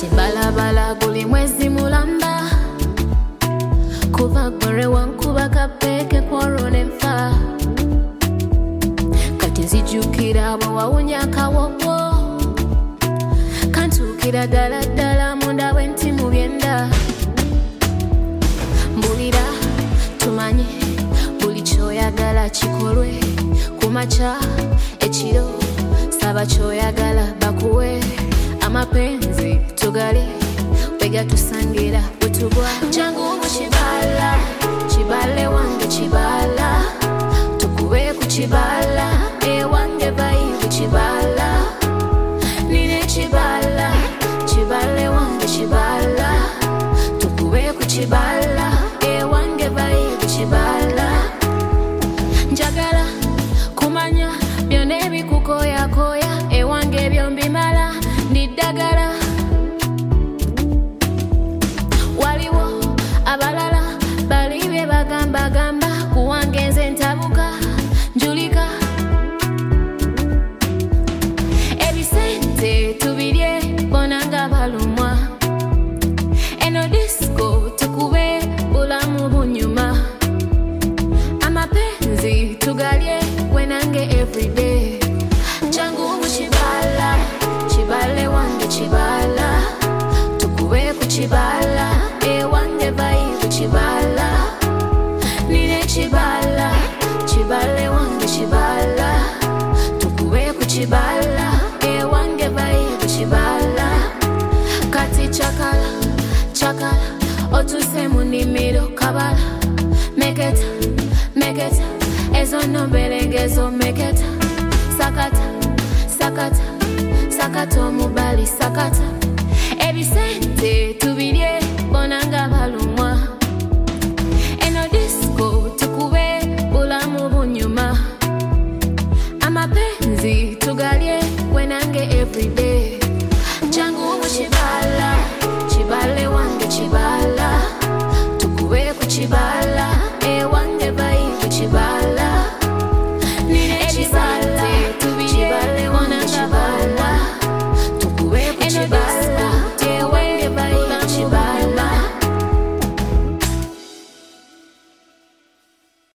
kati balabala buli mwezi mulamba kuva gore wankuba kapeke kworone mfa kati nzijukira abo wawunya kawopo kantukira ddala munda bwenti mu byenda mbulira tumanye buli kyoyagala kikolwe kumacha ekiro saba kyoyagala bakuwe amapenzi tugali bega tusangira butugwa jangu mu kibala kibale wange kibala tukube ku kibala wange bayi ku kibala nine kibala kibale wange kibala tukube ku kibala wange bayi ku kibala njagala kumanya byonna ebikukoyakoya ewange byombimala ndiddagala waliwo abalala bali bye bagambagamba kuwange nze ntabuka njulika ebisente tubirye bonanga balumwa eno disco tukube bulamu bunyuma amapenzi tugalye wenange everyday jangu mu kibala kibale wange kibala tukube ku kibala wange bayi ku kibala nine kibala kibale wange kibala tukube ku kibala wange bayi ku kibala kati chakala otuse mu nimiro kabala meketa ezo nomberengezo meketa sakata omubali sakata ebisente tubi